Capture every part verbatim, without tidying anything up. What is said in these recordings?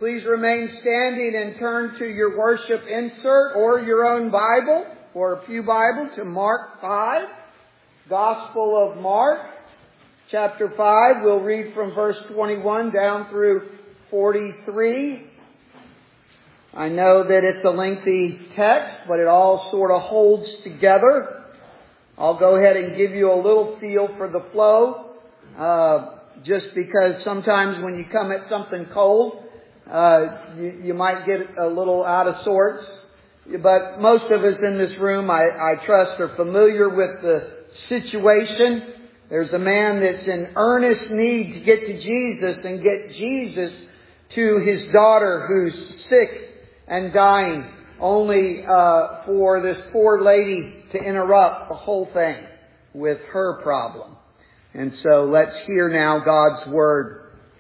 Please remain standing and turn to your worship insert or your own Bible or a pew Bible to Mark five. Gospel of Mark, chapter five. We'll read from verse twenty-one down through forty-three. I know that it's a lengthy text, but it all sort of holds together. I'll go ahead and give you a little feel for the flow, uh, just because sometimes when you come at something cold, uh, you, you might get a little out of sorts. But most of us in this room, I, I trust, are familiar with the situation. There's a man that's in earnest need to get to Jesus and get Jesus to his daughter who's sick and dying, only uh, for this poor lady to interrupt the whole thing with her problem. And so let's hear now God's Word.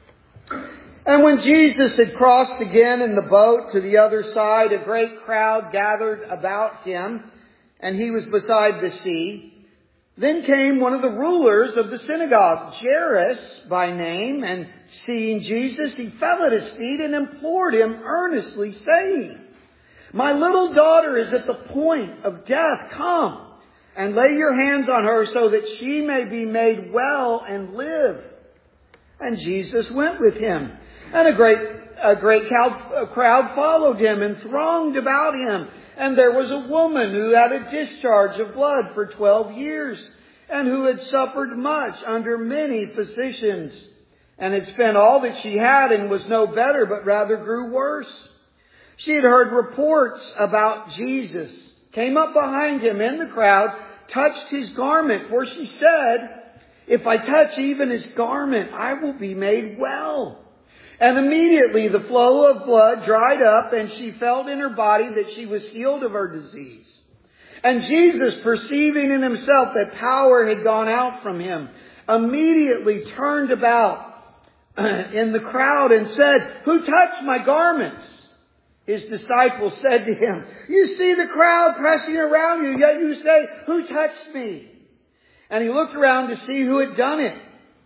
And when Jesus had crossed again in the boat to the other side, a great crowd gathered about him, and he was beside the sea. Then came one of the rulers of the synagogue, Jairus by name, and seeing Jesus, he fell at his feet and implored him earnestly, saying, "My little daughter is at the point of death. Come and lay your hands on her so that she may be made well and live." And Jesus went with him. And a great, a great crowd followed him and thronged about him. And there was a woman who had a discharge of blood for twelve years and who had suffered much under many physicians and had spent all that she had and was no better, but rather grew worse. She had heard reports about Jesus, came up behind him in the crowd, touched his garment, for she said, "If I touch even his garment, I will be made well." And immediately the flow of blood dried up, and she felt in her body that she was healed of her disease. And Jesus, perceiving in himself that power had gone out from him, immediately turned about in the crowd and said, "Who touched my garments?" His disciples said to him, "You see the crowd pressing around you, yet you say, 'Who touched me?'" And he looked around to see who had done it.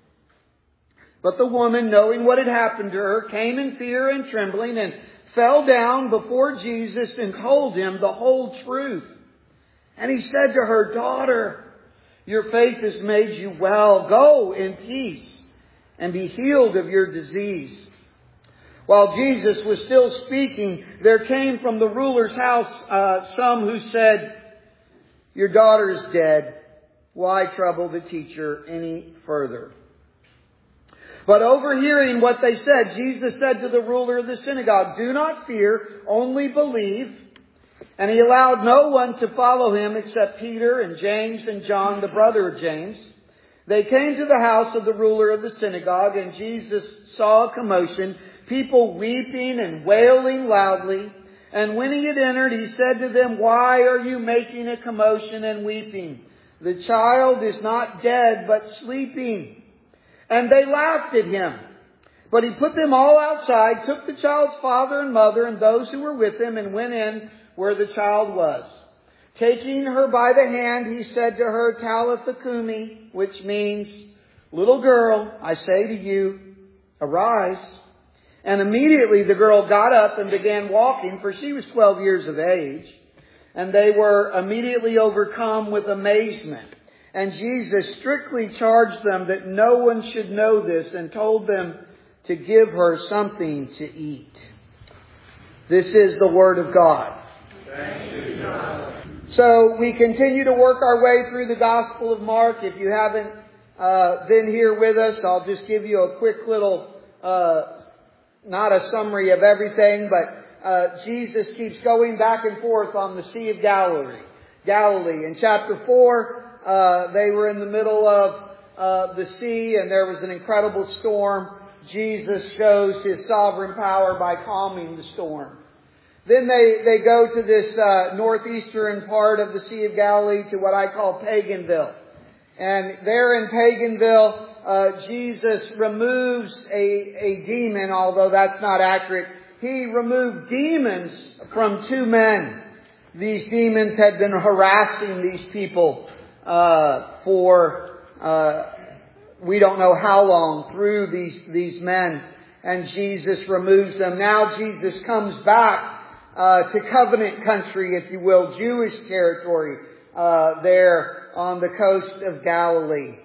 But the woman, knowing what had happened to her, came in fear and trembling and fell down before Jesus and told him the whole truth. And he said to her, "Daughter, your faith has made you well. Go in peace and be healed of your disease." While Jesus was still speaking, there came from the ruler's house uh, some who said, "Your daughter is dead. Why trouble the teacher any further?" But overhearing what they said, Jesus said to the ruler of the synagogue, "Do not fear, only believe." And he allowed no one to follow him except Peter and James and John, the brother of James. They came to the house of the ruler of the synagogue, and Jesus saw a commotion, people weeping and wailing loudly. And when he had entered, he said to them, "Why are you making a commotion and weeping? The child is not dead, but sleeping." And they laughed at him. But he put them all outside, took the child's father and mother and those who were with him, and went in where the child was. Taking her by the hand, he said to her, "Talitha cumi," which means, "Little girl, I say to you, arise." And immediately the girl got up and began walking, for she was twelve years of age. And they were immediately overcome with amazement. And Jesus strictly charged them that no one should know this, and told them to give her something to eat. This is the Word of God. Thanks be to God. So we continue to work our way through the Gospel of Mark. If you haven't uh, been here with us, I'll just give you a quick little, uh, not a summary of everything, but uh, Jesus keeps going back and forth on the Sea of Galilee. Galilee. In chapter four, Uh, they were in the middle of uh, the sea, and there was an incredible storm. Jesus shows his sovereign power by calming the storm. Then they, they go to this uh, northeastern part of the Sea of Galilee to what I call Paganville. And there in Paganville, uh, Jesus removes a, a demon, although that's not accurate. He removed demons from two men. These demons had been harassing these people Uh, for uh, we don't know how long through these these men. and Jesus removes them. Now Jesus comes back uh, to covenant country, if you will, Jewish territory uh, there on the coast of Galilee.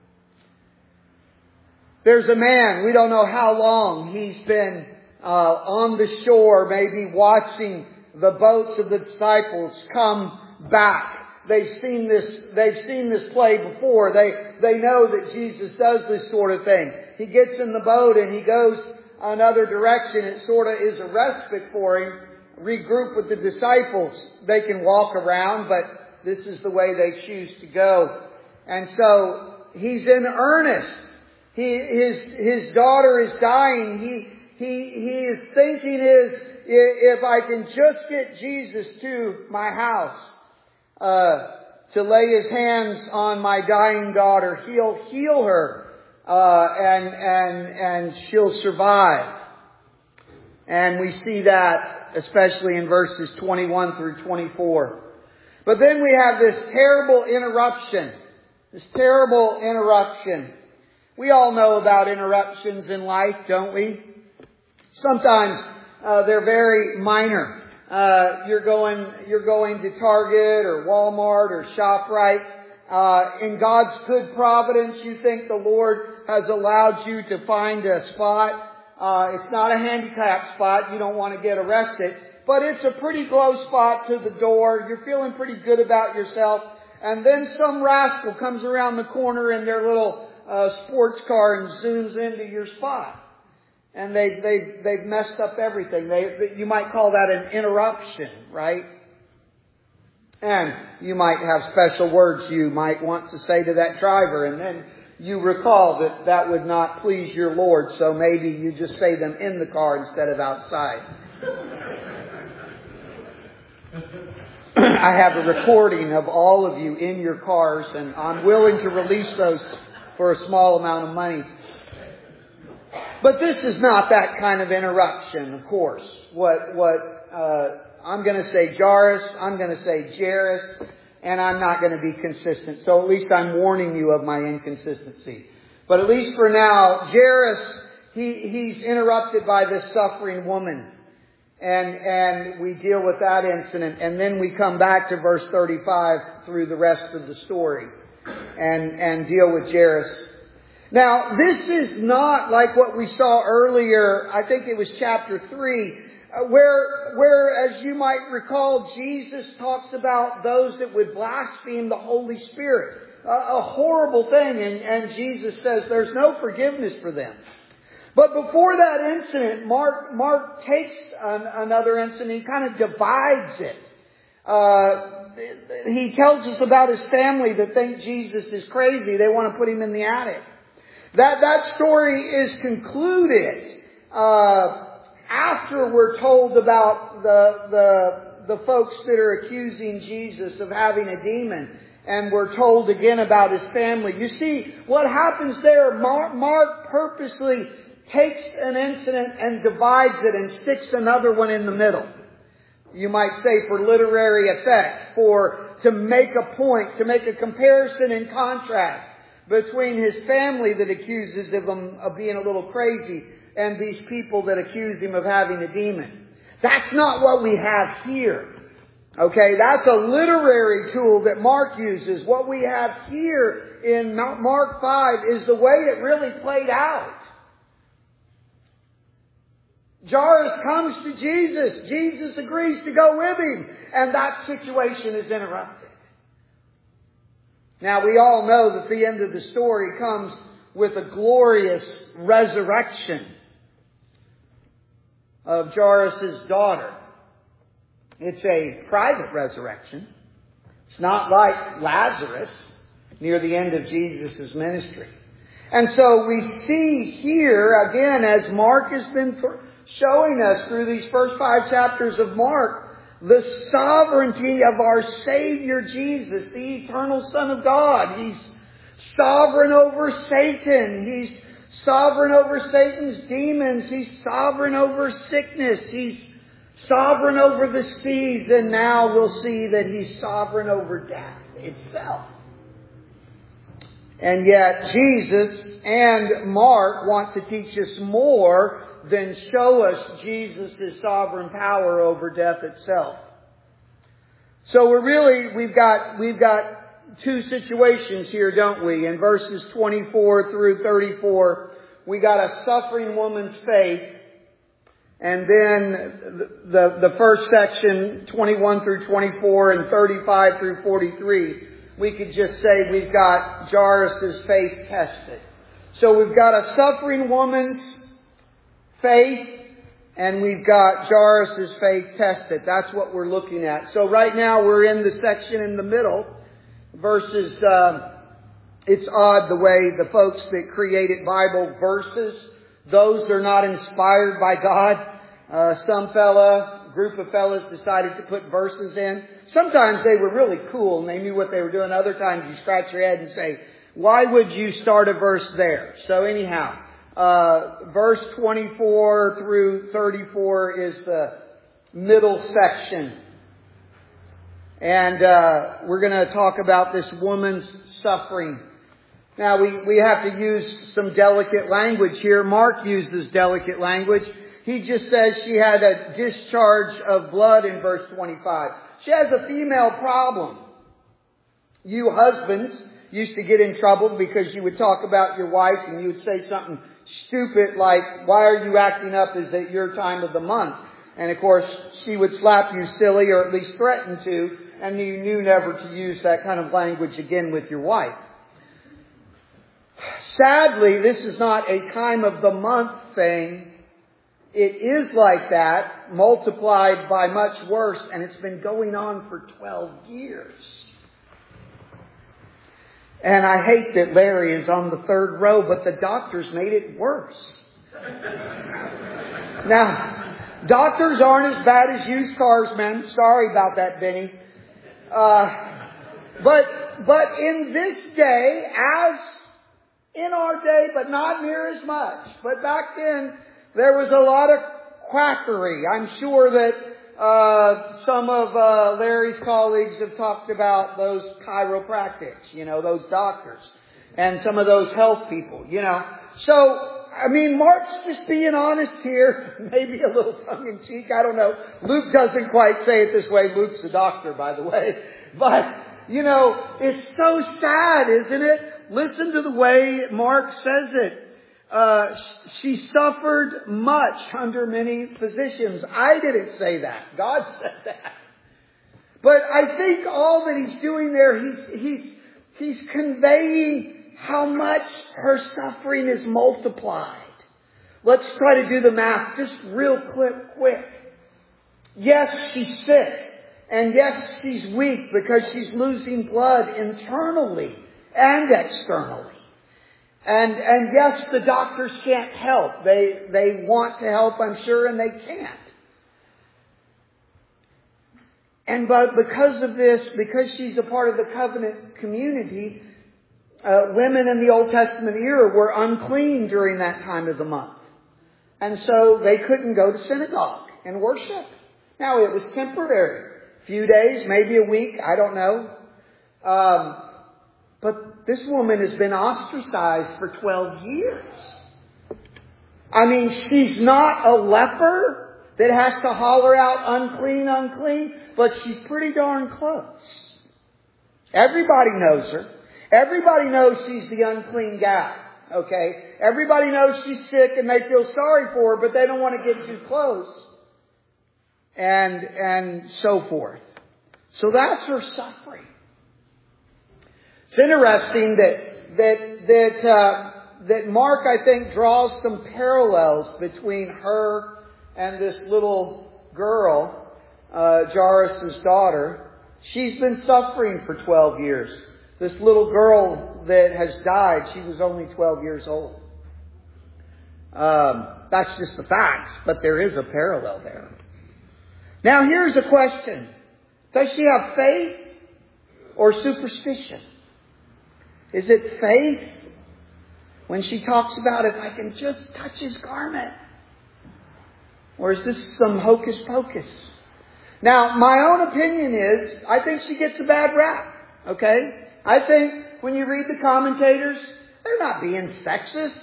There's a man, we don't know how long he's been uh, on the shore, maybe watching the boats of the disciples come back. They've seen this, they've seen this play before. They, they know that Jesus does this sort of thing. He gets in the boat and he goes another direction. It sort of is a respite for him. Regroup with the disciples. They can walk around, but this is the way they choose to go. And so he's in earnest. He, his, his daughter is dying. He, he, he is thinking is, if I can just get Jesus to my house, Uh, to lay His hands on my dying daughter, He'll heal her, uh, and, and, and she'll survive. And we see that especially in verses twenty-one through twenty-four. But then we have this terrible interruption. This terrible interruption. We all know about interruptions in life, don't we? Sometimes, uh, they're very minor. Uh, you're going, you're going to Target or Walmart or ShopRite. Uh, in God's good providence, you think the Lord has allowed you to find a spot. Uh, it's not a handicapped spot. You don't want to get arrested. But it's a pretty close spot to the door. You're feeling pretty good about yourself. And then some rascal comes around the corner in their little, uh, sports car and zooms into your spot. And they've, they've, they've messed up everything. They, you might call that an interruption, right? And you might have special words you might want to say to that driver. And then you recall that that would not please your Lord. So maybe you just say them in the car instead of outside. I have a recording of all of you in your cars. And I'm willing to release those for a small amount of money. But this is not that kind of interruption, of course. What, what, uh, I'm going to say Jairus, I'm going to say Jairus, and I'm not going to be consistent. So at least I'm warning you of my inconsistency. But at least for now, Jairus, he, he's interrupted by this suffering woman. And, and we deal with that incident. And then we come back to verse thirty-five through the rest of the story. And, and deal with Jairus. Now, this is not like what we saw earlier, I think it was chapter three, uh, where, where, as you might recall, Jesus talks about those that would blaspheme the Holy Spirit. Uh, a horrible thing, and, and Jesus says there's no forgiveness for them. But before that incident, Mark, Mark takes an, another incident, he kind of divides it. Uh, he tells us about his family that think Jesus is crazy. They want to put him in the attic. That, that story is concluded, uh, after we're told about the, the, the folks that are accusing Jesus of having a demon. And we're told again about his family. You see, what happens there, Mark, Mark purposely takes an incident and divides it and sticks another one in the middle. You might say for literary effect, for, to make a point, to make a comparison and contrast between his family that accuses him of being a little crazy and these people that accuse him of having a demon. That's not what we have here. Okay, that's a literary tool that Mark uses. What we have here in Mark five is the way it really played out. Jairus comes to Jesus. Jesus agrees to go with him. And that situation is interrupted. Now, we all know that the end of the story comes with a glorious resurrection of Jairus' daughter. It's a private resurrection. It's not like Lazarus near the end of Jesus' ministry. And so we see here, again, as Mark has been showing us through these first five chapters of Mark, the sovereignty of our Savior Jesus, the eternal Son of God. He's sovereign over Satan. He's sovereign over Satan's demons. He's sovereign over sickness. He's sovereign over the seas. And now we'll see that He's sovereign over death itself. And yet Jesus and Mark want to teach us more than show us Jesus' sovereign power over death itself. So we're really, we've got, we've got two situations here, don't we? In verses twenty-four through thirty-four, we got a suffering woman's faith. And then the, the first section, twenty-one through twenty-four and thirty-five through forty-three, we could just say we've got Jairus' faith tested. So we've got a suffering woman's faith, and we've got Jairus' faith tested. That's what we're looking at. So right now we're in the section in the middle. Verses, uh, it's odd the way the folks that created Bible verses, those are not inspired by God. Uh, some fella, group of fellas decided to put verses in. Sometimes they were really cool and they knew what they were doing. Other times you scratch your head and say, why would you start a verse there? So anyhow, uh, verse twenty-four through thirty-four is the middle section. And, uh, we're going to talk about this woman's suffering. Now we, we have to use some delicate language here. Mark uses delicate language. He just says she had a discharge of blood in verse twenty-five. She has a female problem. You husbands used to get in trouble because you would talk about your wife and you would say something stupid like, why are you acting up? Is it your time of the month? And of course, she would slap you silly, or at least threaten to, and you knew never to use that kind of language again with your wife. Sadly, this is not a time of the month thing. It is like that, multiplied by much worse, and it's been going on for twelve years. And I hate that Larry is on the third row, but the doctors made it worse. Now, doctors aren't as bad as used cars, men. Sorry about that, Benny. Uh, but, but in this day, as in our day, but not near as much. But back then, there was a lot of quackery. I'm sure that uh some of uh Larry's colleagues have talked about those chiropractics, you know, those doctors, and some of those health people, you know. So, I mean, Mark's just being honest here, maybe a little tongue-in-cheek, I don't know. Luke doesn't quite say it this way. Luke's a doctor, by the way. But, you know, it's so sad, isn't it? Listen to the way Mark says it. Uh, she suffered much under many physicians. I didn't say that. God said that. But I think all that he's doing there, he's, he's, he's conveying how much her suffering is multiplied. Let's try to do the math just real quick, quick. Yes, she's sick. And yes, she's weak because she's losing blood internally and externally. And, and yes, the doctors can't help. They, they want to help, I'm sure, and they can't. And but because of this, because she's a part of the covenant community, uh, women in the Old Testament era were unclean during that time of the month. And so they couldn't go to synagogue and worship. Now, it was temporary. A few days, maybe a week, I don't know. Um, But this woman has been ostracized for twelve years. I mean, she's not a leper that has to holler out unclean, unclean, but she's pretty darn close. Everybody knows her. Everybody knows she's the unclean gal. Okay? Everybody knows she's sick and they feel sorry for her, but they don't want to get too close. And, and so forth. So that's her suffering. It's interesting that that that uh, that Mark, I think, draws some parallels between her and this little girl, uh, Jairus' daughter. She's been suffering for twelve years. This little girl that has died, she was only twelve years old. Um, that's just the facts, but there is a parallel there. Now, here's a question: does she have faith or superstition? Is it faith when she talks about if I can just touch his garment? Or is this some hocus pocus? Now, my own opinion is, I think she gets a bad rap. Okay? I think when you read the commentators, they're not being sexist.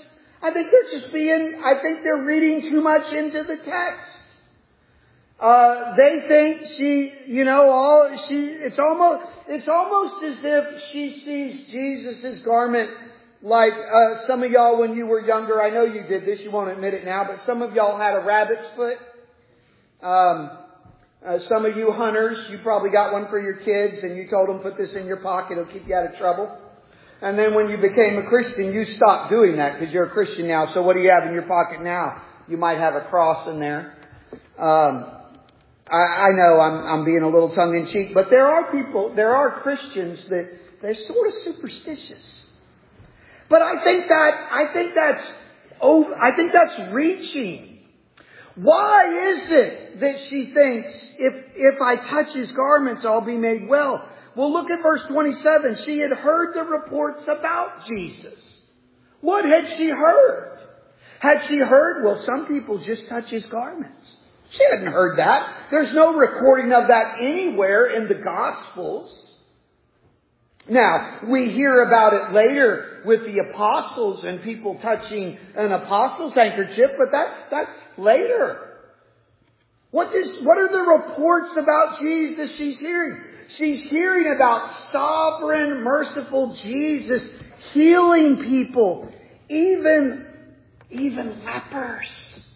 I think they're just being, I think they're reading too much into the text. Uh, they think she, you know, all she, it's almost, it's almost as if she sees Jesus' garment like, uh, some of y'all when you were younger, I know you did this, you won't admit it now, but some of y'all had a rabbit's foot. Um, uh, some of you hunters, you probably got one for your kids and you told them put this in your pocket, it'll keep you out of trouble. And then when you became a Christian, you stopped doing that because you're a Christian now. So what do you have in your pocket now? You might have a cross in there. Um, I, I know I'm, I'm being a little tongue-in-cheek, but there are people, there are Christians that they're sort of superstitious. But I think that I think that's over, I think that's reaching. Why is it that she thinks if if I touch his garments, I'll be made well? Well, look at verse twenty-seven. She had heard the reports about Jesus. What had she heard? Had she heard, well, some people just touch his garments? She hadn't heard that. There's no recording of that anywhere in the Gospels. Now, we hear about it later with the apostles and people touching an apostle's handkerchief, but that's, that's later. What is, what are the reports about Jesus she's hearing? She's hearing about sovereign, merciful Jesus healing people, even, even lepers.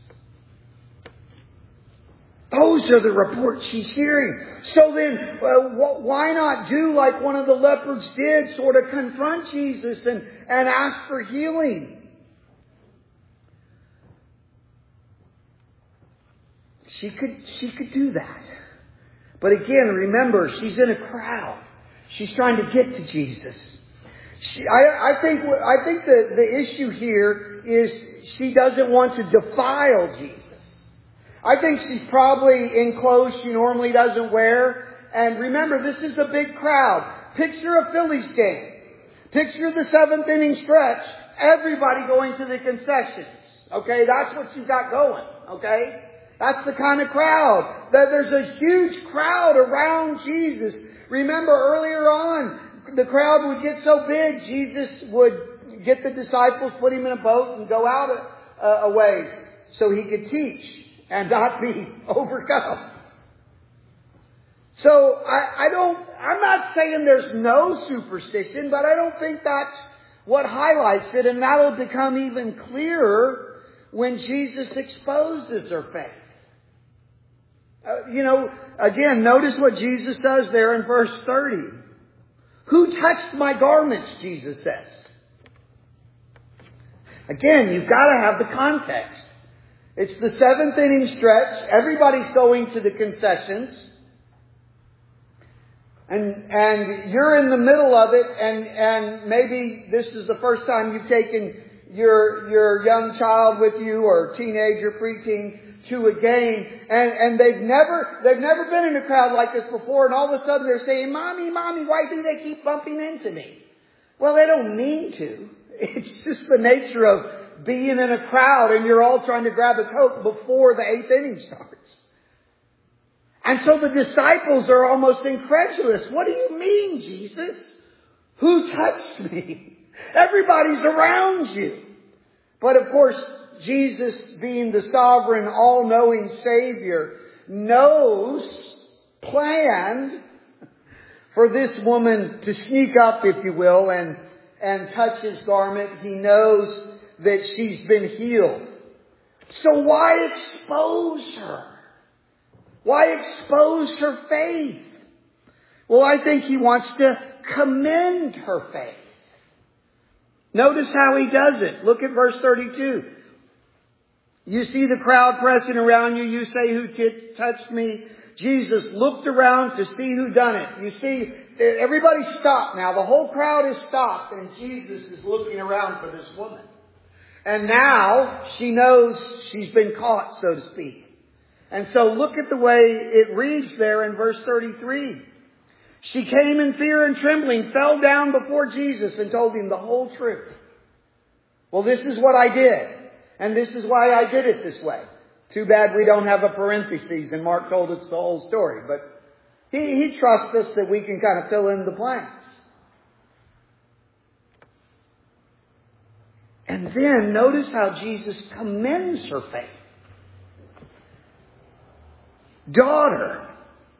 Those are the reports she's hearing. So then, uh, wh- why not do like one of the lepers did, sort of confront Jesus and, and ask for healing? She could, she could do that. But again, remember, she's in a crowd. She's trying to get to Jesus. She, I, I think, I think the, the issue here is she doesn't want to defile Jesus. I think she's probably in clothes she normally doesn't wear. And remember, this is a big crowd. Picture a Phillies game. Picture the seventh inning stretch. Everybody going to the concessions. Okay, that's what she's got going. Okay, that's the kind of crowd. That there's a huge crowd around Jesus. Remember earlier on, the crowd would get so big, Jesus would get the disciples, put him in a boat, and go out a, a ways so he could teach and not be overcome. So I, I don't, I'm not saying there's no superstition, but I don't think that's what highlights it. And that'll become even clearer when Jesus exposes her faith. Uh, you know, again, notice what Jesus does there in verse thirty. Who touched my garments, Jesus says. Again, you've got to have the context. It's the seventh inning stretch. Everybody's going to the concessions. And, and you're in the middle of it, and, and maybe this is the first time you've taken your, your young child with you, or teenager, preteen, to a game, and, and they've never, they've never been in a crowd like this before, and all of a sudden they're saying, Mommy, Mommy, why do they keep bumping into me? Well, they don't mean to. It's just the nature of being in a crowd and you're all trying to grab a Coke before the eighth inning starts. And so the disciples are almost incredulous. What do you mean, Jesus? Who touched me? Everybody's around you. But of course, Jesus, being the sovereign, all-knowing Savior, knows, planned for this woman to sneak up, if you will, and, and touch his garment. He knows that she's been healed. So why expose her? Why expose her faith? Well, I think he wants to commend her faith. Notice how he does it. Look at verse thirty-two. You see the crowd pressing around you. You say, who t- touched me? Jesus looked around to see who done it. You see, everybody stopped now. The whole crowd is stopped, and Jesus is looking around for this woman. And now she knows she's been caught, so to speak. And so look at the way it reads there in verse thirty-three. She came in fear and trembling, fell down before Jesus and told him the whole truth. Well, this is what I did. And this is why I did it this way. Too bad we don't have a parentheses and Mark told us the whole story. But he, he trusts us that we can kind of fill in the blanks. And then notice how Jesus commends her faith. Daughter.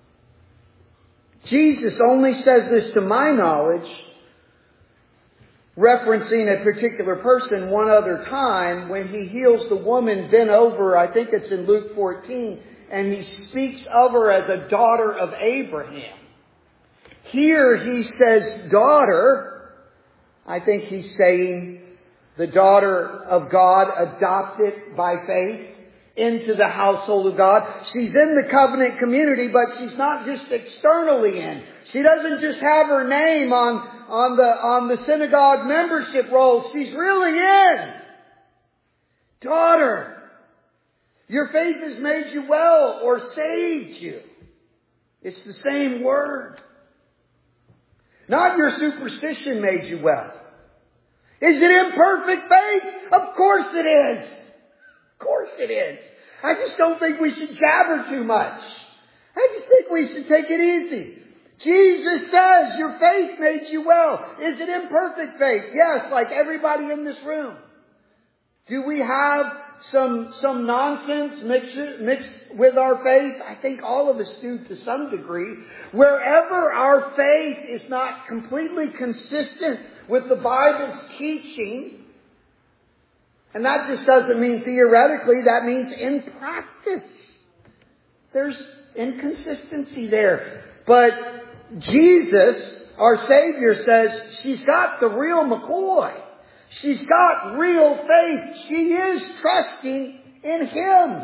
Jesus only says this, to my knowledge, referencing a particular person one other time when He heals the woman bent over. I think it's in Luke fourteen. And He speaks of her as a daughter of Abraham. Here He says daughter. I think He's saying the daughter of God, adopted by faith into the household of God. She's in the covenant community, but she's not just externally in. She doesn't just have her name on, on the, on the synagogue membership roll. She's really in. Daughter, your faith has made you well or saved you. It's the same word. Not your superstition made you well. Is it imperfect faith? Of course it is. Of course it is. I just don't think we should jabber too much. I just think we should take it easy. Jesus says your faith made you well. Is it imperfect faith? Yes, like everybody in this room. Do we have some some nonsense mixed, mixed with our faith? I think all of us do to some degree. Wherever our faith is not completely consistent with the Bible's teaching, and that just doesn't mean theoretically, that means in practice. There's inconsistency there. But Jesus, our Savior, says she's got the real McCoy. She's got real faith. She is trusting in Him.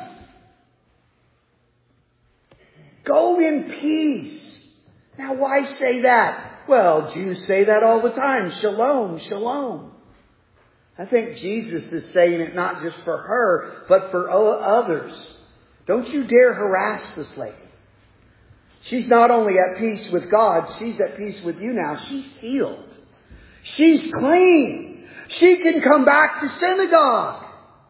Go in peace. Now why say that? Well, Jews say that all the time. Shalom, shalom. I think Jesus is saying it not just for her, but for others. Don't you dare harass this lady. She's not only at peace with God, she's at peace with you now. She's healed. She's clean. She can come back to synagogue.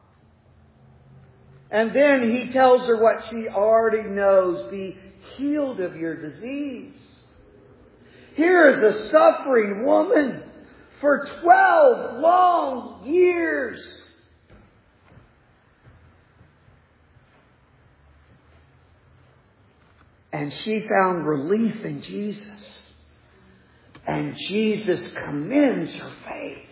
And then He tells her what she already knows. Be healed of your disease. Here is a suffering woman for twelve long years. And she found relief in Jesus. And Jesus commends her faith.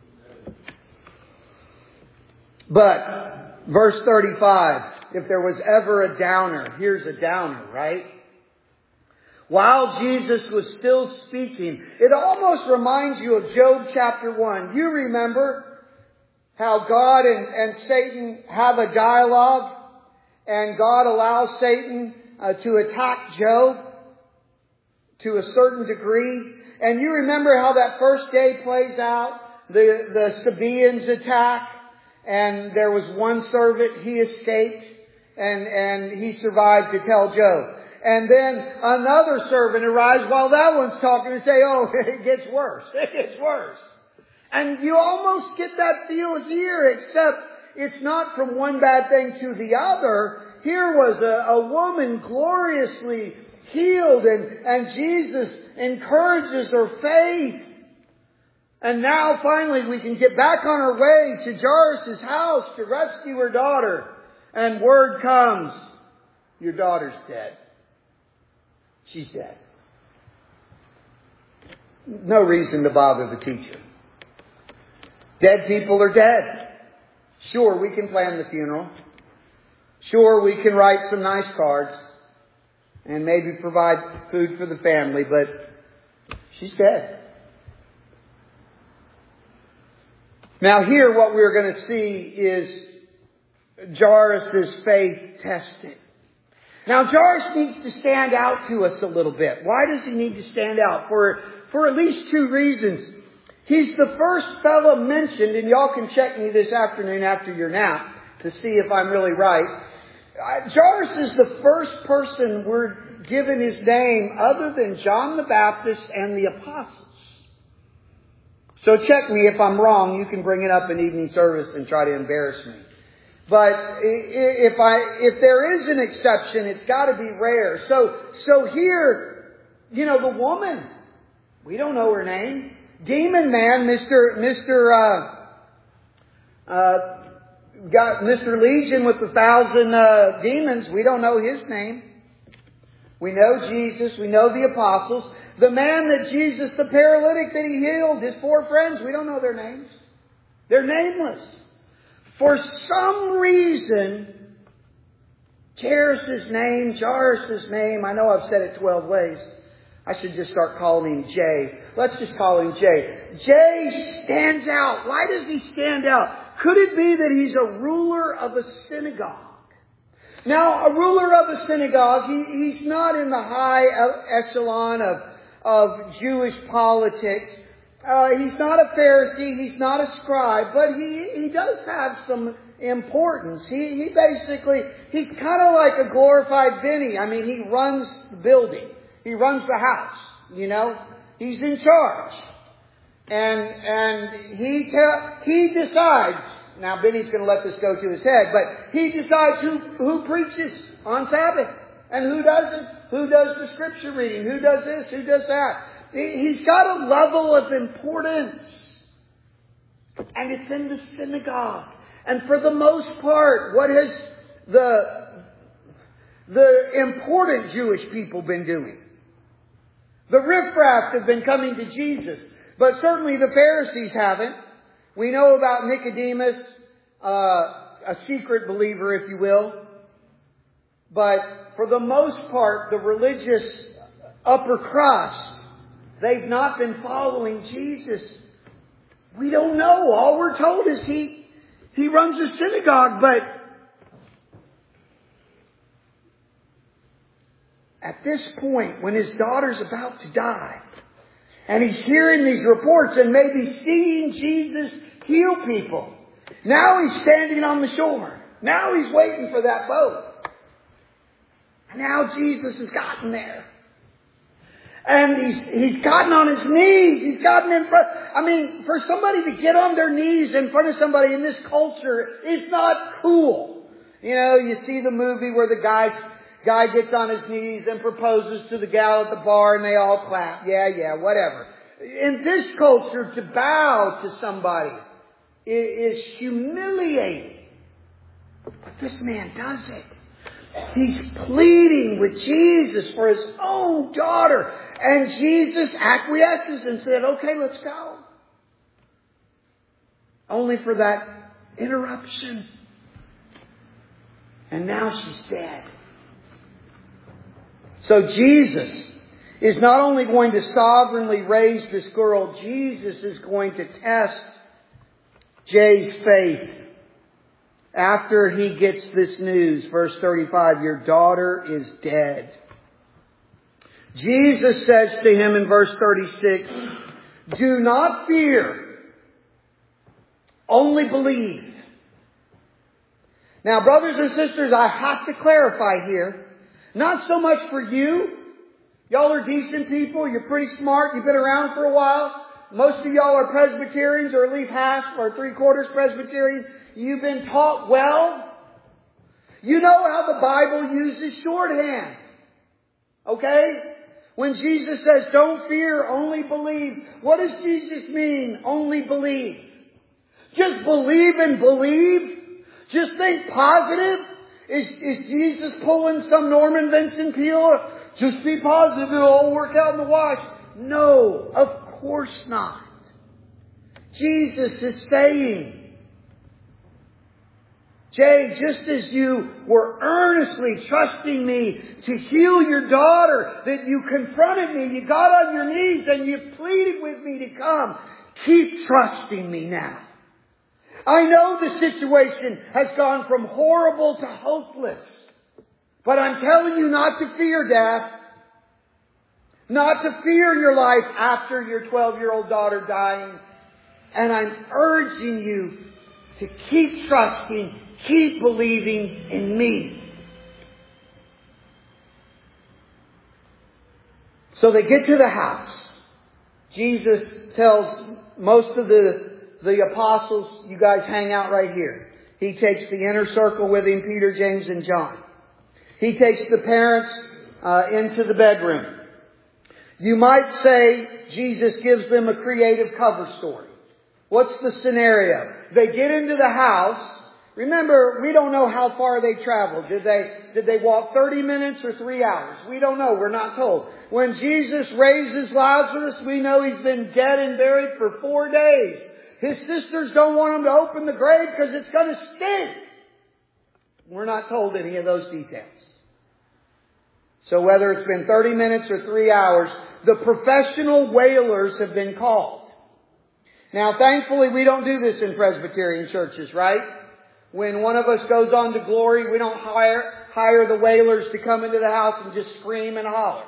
But, verse thirty-five, if there was ever a downer, here's a downer, right? While Jesus was still speaking, it almost reminds you of Job chapter one. You remember how God and, and Satan have a dialogue, and God allows Satan uh, to attack Job to a certain degree. And you remember how that first day plays out. The, the Sabaeans attack, and there was one servant, he escaped, and, and he survived to tell Job. And then another servant arrives while that one's talking and say, oh, it gets worse. It gets worse. And you almost get that feel here, except it's not from one bad thing to the other. Here was a, a woman gloriously healed, and, and Jesus encourages her faith. And now finally we can get back on our way to Jairus' house to rescue her daughter. And word comes, your daughter's dead. She's dead. No reason to bother the teacher. Dead people are dead. Sure, we can plan the funeral. Sure, we can write some nice cards and maybe provide food for the family, but she's dead. Now here what we're going to see is Jairus' faith tested. Now Jairus needs to stand out to us a little bit. Why does he need to stand out? For, for at least two reasons. He's the first fellow mentioned, and y'all can check me this afternoon after your nap to see if I'm really right. Uh, Jairus is the first person we're given his name other than John the Baptist and the apostles. So check me if I'm wrong. You can bring it up in evening service and try to embarrass me. But if I, if there is an exception, it's got to be rare. So, so here, you know, the woman, we don't know her name. Demon man, Mister Mister Uh, Uh, got Mister Legion with the thousand uh, demons. We don't know his name. We know Jesus. We know the apostles. The man that Jesus, the paralytic that he healed, his four friends, we don't know their names. They're nameless. For some reason, Jairus' name, Jairus' name, I know I've said it twelve ways. I should just start calling him Jay. Let's just call him Jay. Jay stands out. Why does he stand out? Could it be that he's a ruler of a synagogue? Now, a ruler of a synagogue, he, he's not in the high echelon of, of Jewish politics. Uh, he's not a Pharisee. He's not a scribe. But he, he does have some importance. He, he basically, he's kind of like a glorified Benny. I mean, he runs the building. He runs the house. You know, he's in charge. And, and he, te- he decides. Now, Benny's going to let this go to his head, but he decides who, who preaches on Sabbath and who doesn't. Who does the scripture reading? Who does this? Who does that? He's got a level of importance. And it's in the synagogue. And for the most part, what has the, the important Jewish people been doing? The riffraff have been coming to Jesus. But certainly the Pharisees haven't. We know about Nicodemus, uh, a secret believer, if you will. But for the most part, the religious upper crust, they've not been following Jesus. We don't know. All we're told is he, he runs a synagogue, but at this point, when his daughter's about to die, and he's hearing these reports and maybe seeing Jesus heal people. Now he's standing on the shore. Now he's waiting for that boat. And now Jesus has gotten there. And he's, he's gotten on his knees. He's gotten in front. I mean, for somebody to get on their knees in front of somebody in this culture is not cool. You know, you see the movie where the guy, guy gets on his knees and proposes to the gal at the bar and they all clap. Yeah, yeah, whatever. In this culture, to bow to somebody is humiliating. But this man does it. He's pleading with Jesus for his own daughter. And Jesus acquiesces and said, okay, let's go. Only for that interruption. And now she's dead. So Jesus is not only going to sovereignly raise this girl, Jesus is going to test Jay's faith after he gets this news. Verse thirty-five, your daughter is dead. Jesus says to him in verse thirty-six, do not fear, only believe. Now, brothers and sisters, I have to clarify here, not so much for you. Y'all are decent people. You're pretty smart. You've been around for a while. Most of y'all are Presbyterians, or at least half or three quarters Presbyterian. You've been taught well. You know how the Bible uses shorthand. Okay? When Jesus says, don't fear, only believe. What does Jesus mean, only believe? Just believe and believe? Just think positive? Is, is Jesus pulling some Norman Vincent Peale? Just be positive, it'll all work out in the wash. No, of course not. Jesus is saying, Jay, just as you were earnestly trusting me to heal your daughter, that you confronted me, you got on your knees and you pleaded with me to come, keep trusting me now. I know the situation has gone from horrible to hopeless. But I'm telling you not to fear death. Not to fear your life after your twelve-year-old daughter dying. And I'm urging you to keep trusting, keep believing in me. So they get to the house. Jesus tells most of the, the apostles, you guys hang out right here. He takes the inner circle with him, Peter, James, and John. He takes the parents uh, into the bedroom. You might say Jesus gives them a creative cover story. What's the scenario? They get into the house. Remember, we don't know how far they traveled. Did they, did they walk thirty minutes or three hours? We don't know. We're not told. When Jesus raises Lazarus, we know he's been dead and buried for four days. His sisters don't want him to open the grave because it's going to stink. We're not told any of those details. So whether it's been thirty minutes or three hours, the professional wailers have been called. Now, thankfully, we don't do this in Presbyterian churches, right? When one of us goes on to glory, we don't hire hire the wailers to come into the house and just scream and holler.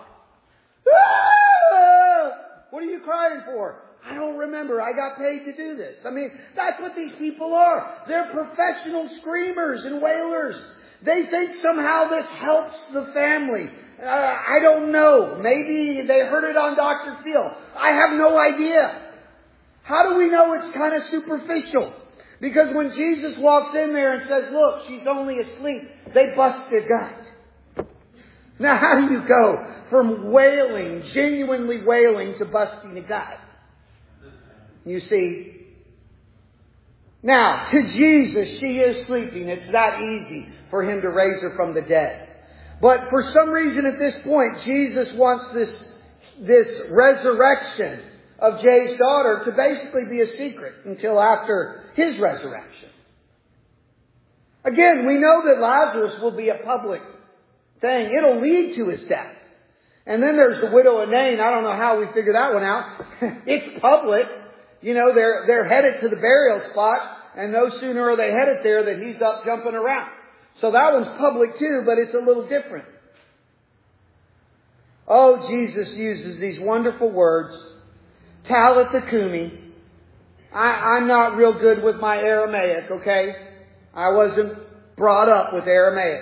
Ah! What are you crying for? I don't remember. I got paid to do this. I mean, that's what these people are. They're professional screamers and wailers. They think somehow this helps the family. Uh, I don't know. Maybe they heard it on Doctor Phil. I have no idea. How do we know it's kind of superficial? Because when Jesus walks in there and says, look, she's only asleep, they bust their gut. Now, how do you go from wailing, genuinely wailing, to busting a gut? You see? Now, to Jesus, she is sleeping. It's that easy for him to raise her from the dead. But for some reason at this point, Jesus wants this, this resurrection of Jay's daughter to basically be a secret until after his resurrection. Again, we know that Lazarus will be a public thing. It'll lead to his death. And then there's the widow of Nain. I don't know how we figure that one out. It's public. You know, they're, they're headed to the burial spot, and no sooner are they headed there than he's up jumping around. So that one's public too, but it's a little different. Oh, Jesus uses these wonderful words. Talitha Kumi. I, I'm not real good with my Aramaic, okay? I wasn't brought up with Aramaic.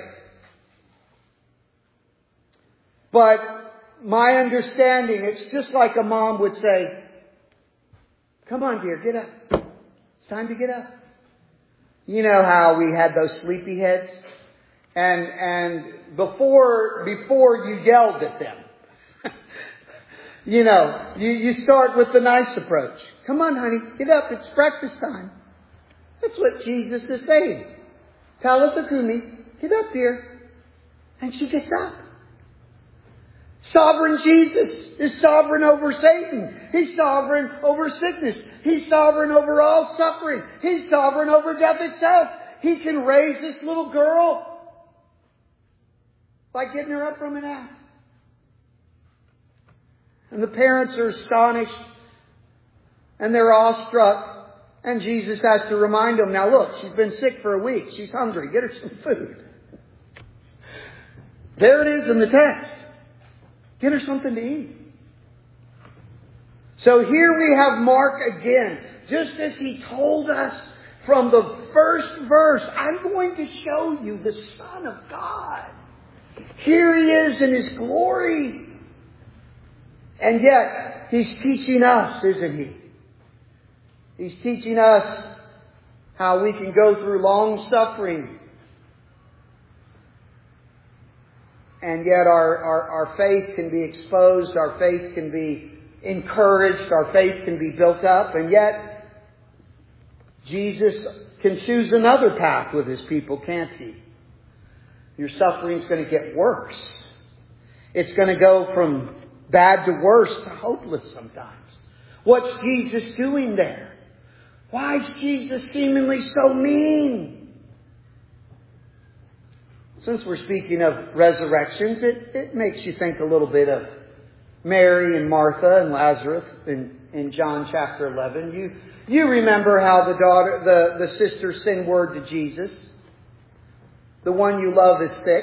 But my understanding, it's just like a mom would say, come on, dear, get up. It's time to get up. You know how we had those sleepy heads? And, and before, before you yelled at them, you know, you, you start with the nice approach. Come on, honey, get up. It's breakfast time. That's what Jesus is saying. Talitha Kumi, get up, dear. And she gets up. Sovereign Jesus is sovereign over Satan. He's sovereign over sickness. He's sovereign over all suffering. He's sovereign over death itself. He can raise this little girl by getting her up from a nap. And the parents are astonished and they're awestruck. And Jesus has to remind them, now look, she's been sick for a week. She's hungry. Get her some food. There it is in the text. Get her something to eat. So here we have Mark again. Just as he told us from the first verse, I'm going to show you the Son of God. Here he is in his glory. And yet, he's teaching us, isn't he? He's teaching us how we can go through long suffering. And yet our, our, our faith can be exposed, our faith can be encouraged, our faith can be built up. And yet, Jesus can choose another path with his people, can't he? Your suffering's going to get worse. It's going to go from bad to worse to hopeless sometimes. What's Jesus doing there? Why is Jesus seemingly so mean? Since we're speaking of resurrections, it, it makes you think a little bit of Mary and Martha and Lazarus in, in John chapter eleven. You, you remember how the daughter, the, the sisters sing word to Jesus. The one you love is sick.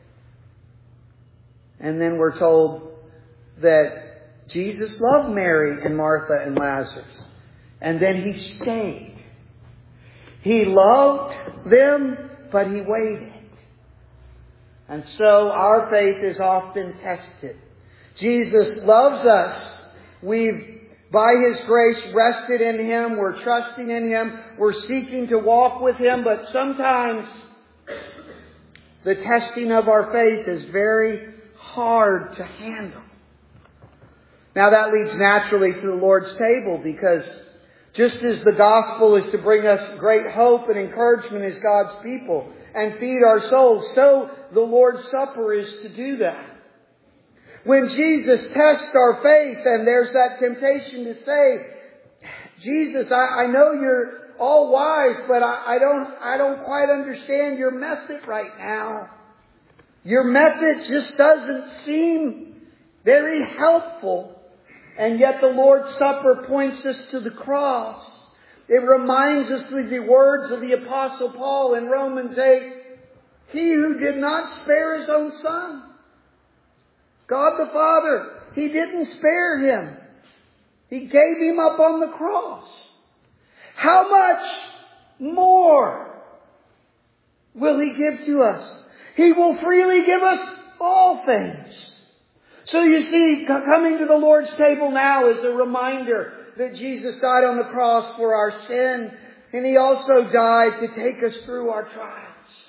And then we're told that Jesus loved Mary and Martha and Lazarus. And then he stayed. He loved them, but he waited. And so our faith is often tested. Jesus loves us. We've, by his grace, rested in him. We're trusting in him. We're seeking to walk with him. But sometimes the testing of our faith is very hard to handle. Now that leads naturally to the Lord's table, because Just as the gospel is to bring us great hope and encouragement as God's people and feed our souls, so the Lord's Supper is to do that. When Jesus tests our faith and there's that temptation to say, Jesus, I, I know you're all wise, but I, I don't I don't quite understand your method right now. Your method just doesn't seem very helpful. And yet the Lord's Supper points us to the cross. It reminds us of the words of the Apostle Paul in Romans eight. He who did not spare His own Son. God the Father, He didn't spare Him. He gave Him up on the cross. How much more will He give to us? He will freely give us all things. So you see, coming to the Lord's table now is a reminder that Jesus died on the cross for our sin. And He also died to take us through our trials.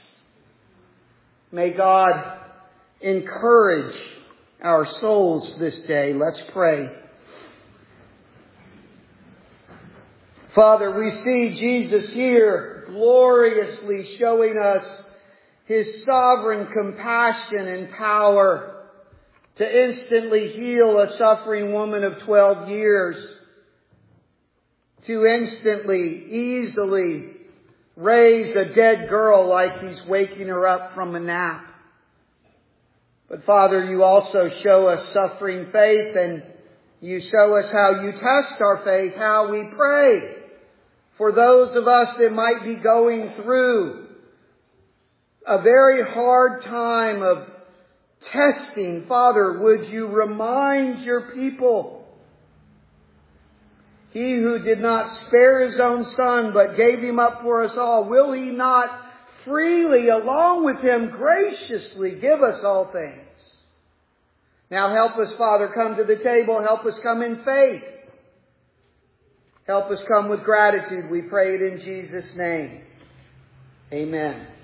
May God encourage our souls this day. Let's pray. Father, we see Jesus here gloriously showing us His sovereign compassion and power to instantly heal a suffering woman of twelve years, to instantly, easily raise a dead girl like He's waking her up from a nap. But Father, You also show us suffering faith, and You show us how You test our faith, how we pray for those of us that might be going through a very hard time of testing. Father, would You remind Your people, He who did not spare His own Son, but gave Him up for us all, will He not freely, along with Him, graciously give us all things? Now help us, Father, come to the table. Help us come in faith. Help us come with gratitude. We pray it in Jesus' name. Amen.